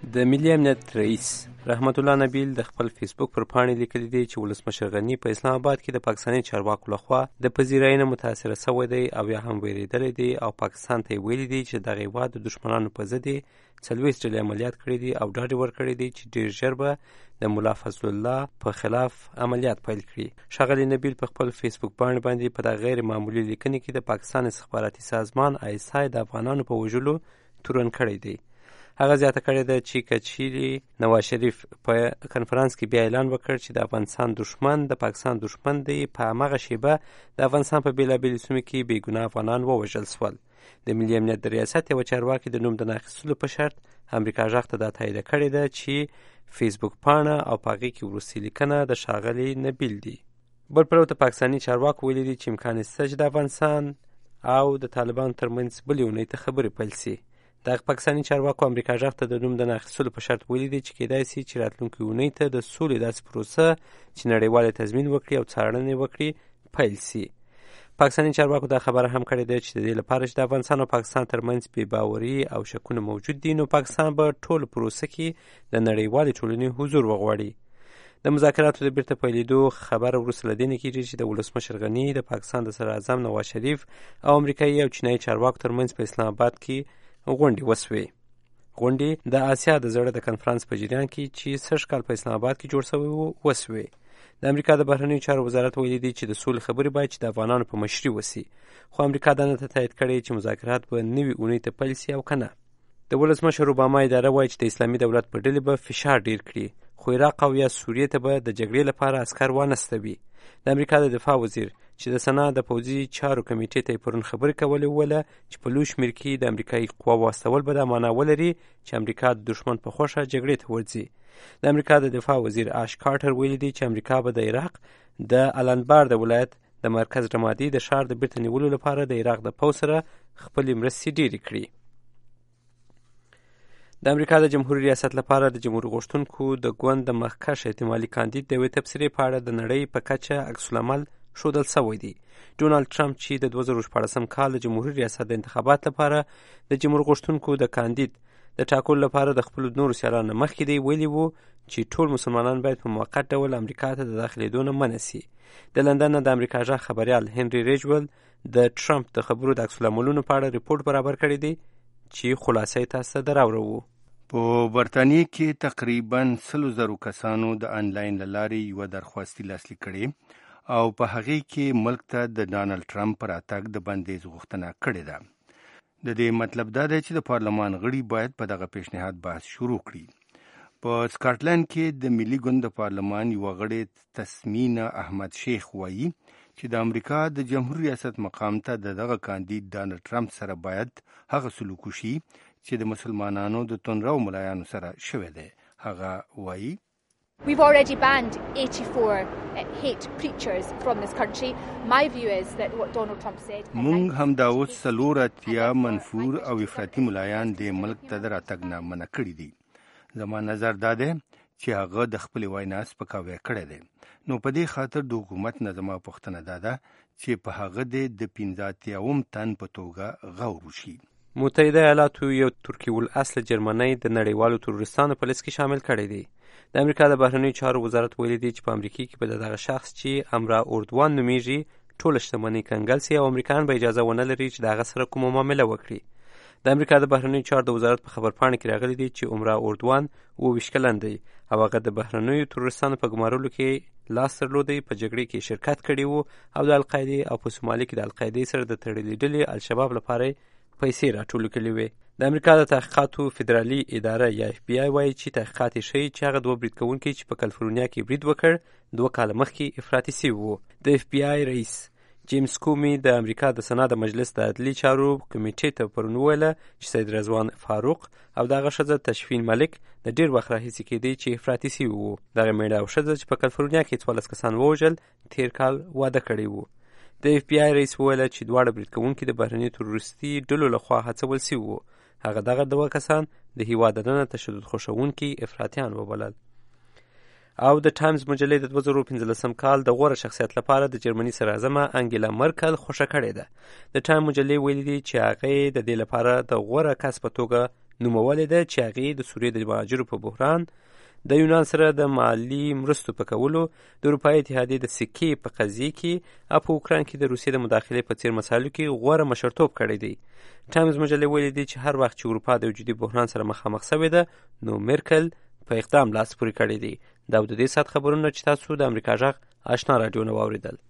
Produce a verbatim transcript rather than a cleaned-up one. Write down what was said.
د ملي امنیت رئیس رحمت الله نبیل د خپل فیسبوک پر پاڼې لیکلي دي چې ولسمشر غني په اسلام آباد کې د پاکستاني چارواکو لخوا د پذیرایۍ نه متاثره شوی دی او یا هم ویرېدلی دی او پاکستان ته یې ویلي دي چې دغه هېواد د دښمنانو په ضد یې څلوېښت ډلې عملیات کړي دي او ډاډ یې ورکړی دی چې ډېر ژر به د ملا فضل الله په خلاف عملیات پیل کړي. ښاغلي نبیل په خپل فیسبوک پاڼې باندې په دغه غیر معمولي لیکنې کې د پاکستان استخباراتي سازمان آی اس آی د افغانانو په وژلو تورن کړی دی. هغه زیاته کړې ده چې که چیرې نواز شریف په کنفرانس کې بیا اعلان وکړ چې د افغانستان دښمن د پاکستان دښمن دی، په هماغه شیبه د افغانستان په بېلابېلو سیمو کې بې ګناه افغانان ووژل سول. د ملي امنیت د ریاست یوه چارواکي د نوم د نه اخیستلو په شرط امریکا غږ ته دا تاییده کړې ده چې فیسبوک پاڼه او په هغې کې وروستۍ لیکنه د ښاغلي نبیل دي. بل پلو ته پاکستاني چارواکو ویلي دي چې امکان شته چې د افغانستان او د طالبانو ترمنځ بلې اونۍ ته خبرې پیل سي. دغه پاکستاني چارواکو امریکا غږ ته د نوم د نه اخیستلو په شرط ویلي دي چې کیدای سي چې راتلونکې اونۍ ته د سولې داسې پروسه چې نړیوال تضمین وکړي او څارنه یې وکړي پیل سي. پاکستاني چارواکو دا خبره هم کړې ده چې د دې لپاره چې د افغانستان او پاکستان ترمنځ بې باوري او شکونه موجود دي، نو پاکستان به ټول پروسه کې د نړیوالې ټولنې حضور وغواړي. د مذاکراتو د بیرته پیلېدو خبره وروسته له دې نه کېږي چې د ولسمشر غني د پاکستان د صدر اعظم نواز شریف او امریکایي او چینایي چارواکو ترمنځ په اسلام آباد کې غونډې وسوې. غونډې د آسیا د زړه د کنفرانس په جریان کې چې سږ کال په اسلام آباد کې جوړ شوی و وسوې. د امریکا د بهرنیو چارو وزارت ویلي دی چې د سولې خبرې باید چې د افغانانو په مشري وسي، خو امریکا دا نه تایید کړی چې مذاکرات به نوې اونۍ ته پیل سي او که نه. د ولسمشر اوباما اداره وایي چې د اسلامي دولت په ډلې به فشار ډیر کړي، خو عراق او یا سوریې ته به د جګړې لپاره عسکر وانستوي. د امریکا د دفاع وزیر چې د سنا د پوځي چارو کمیټې ته یې پرون خبرې کولې وویله چې په لوی شمېر کې د امریکایي قواوو واستول به دا معنا ولري چې امریکا د دښمن په خوښه جګړې ته ورځي. د امریکا د دفاع وزیر آش کارټر ویلي دی چې امریکا به د عراق د الانبار د ولایت د مرکز رمادي د ښار د بیرته نیولو لپاره د عراق د پوځ سره خپلې مرستې ډېرې کړي. د امریکا د جمهوري ریاست لپاره د جمهور غوښتونکو د ګوند د مخکښ احتمالي کاندید د یوې تبصرې په اړه د نړۍ په کچه عکس العمل ښودل شوی دی. ډونالډ ټرمپ چې د دوه زره شپاړسم کال د جمهوري ریاست د انتخابات لپاره د جمهور غوښتونکو د کاندید د ټاکلو لپاره د خپلو نورو سیالانو مخکې دی ویلي وو چې ټول مسلمانان باید په موقت ډول امریکا ته د داخلېدو نه منع سي. د لندن نه د امریکا غږ خبریال هنري ریجول د ټرمپ د خبرو د عکس العملونو په اړه ریپورټ برابر کړی دی چې خلاصه یې تاسو ته دراوړو. په برطانیه کې تقریبا سلو زرو کسانو د آنلاین له لارې یوه درخواستي لاسلیک کړې او په هغې کې ملک ته د ډانلډ ټرمپ پر راتګ د بندیز غوښتنه کړې ده. د دې مطلب دا دی چې د پارلمان غړي باید په دغه پیشنهاد بحث شروع کړي. په سکاټلند کې د ملي ګوند د پارلمان یوه غړې تسمینا احمد شیخ وایي چې د امریکا د جمهور ریاست مقام ته د دغه کاندید ډانلډ ټرمپ سره باید هغه سلوک وشي چې د مسلمانانو د تندرو ملایانو سره شوی دی. هغه وایي We've already banned eighty-four uh, hate preachers from this country. My view is that what Donald Trump said... مونږ هم دا اوس څلور اتیا منفور او افراطي ملایان د ملک ته د راتګ نه منع کړي دي. زما نظر دا دی چې هغه د خپلې وینا سپکاوی کړی دی. نو په دې خاطر د حکومت نه زما پوښتنه دا ده چې په هغه د پنځه اتیاوم تن په توګه غور وشي. متحده ایالاتو یو ترکي الاصل جرمنی د نړیوالو تروریستانو په لیست کې شامل کړی دی. د امریکا د بهرنیو چارو وزارت ویلي دی چې په امریکا کې به دغه شخص چې امرا اردوان نومیږي ټوله شتمنۍ کنګل سي او امریکایان به اجازه ونه لري چې د هغه سره کومه معامله وکړي. د امریکا د بهرنیو چارو د وزارت په خبرپاڼه کې راغلی دی چې عمرا اردوان اوه ویشت کلن دی او هغه د بهرنیو تروریستانو په ګمارلو کې لاس درلودی، په جګړې کې شرکت کړی و او د القاعدې او په سومالي کې د القاعدې سره د تړلې ډلې الشباب لپاره پیسې راټولې کړې وې. د امریکا د تحقیقاتو فدرالي اداره یا اف بی آی وایي چې تحقیقات یې ښیي چې هغه دوه برید کوونکي چې په کالیفورنیا کې برید وکړ دوه کاله مخکې افراطي سوي وو. د اف بی آی رئیس جیمز کومي د امریکا د سنا د مجلس د عدلي چارو کمیټې ته پرون وویله چې سید رضوان فاروق او دغه ښځه تشفین ملک د ډېر وخت راهیسې کېدی چې افراطي سوي وو. دغه مېړه او ښځه چې په کالیفورنیا کې څوارلس کسان ووژل تېر کال واده کړی وو. د اف بی آی رئیس وویله چې دواړه برید کوونکي د بهرني تروریستي ډلو لخوا هڅول سوي وو. هغه دغه دوه کسان د هېواد دننه تشدد خوښوونکي افراطیان وبلل. او د ټایمز مجلې د دوه زره پنځلسم کال د غوره شخصیت لپاره د جرمني صدراعظمه انګیلا مرکل خوښه کړې ده. د ټایم مجلې ویلي دي چې هغې د دې لپاره د غوره کس په توګه نومولې ده چې هغې د سوریې د مهاجرو په بحران، د یونان سره د مالي مرستو په کولو، د اروپایي اتحادیې د سکې په قضیې کې او په اوکراین کې د روسیې د مداخلې په څیر مسایلو کې غوره مشرتوب کړی دی. ټایمز مجلې ویلي دي چې هر وخت چې اروپا د وجودي بحران سره مخامخ شوې ده، نو میرکل په اقدام لاس پورې کړی دی. دا د دې ساعت خبرونه چې تاسو د امریکا غږ آشنا راډیو نه واورېدل.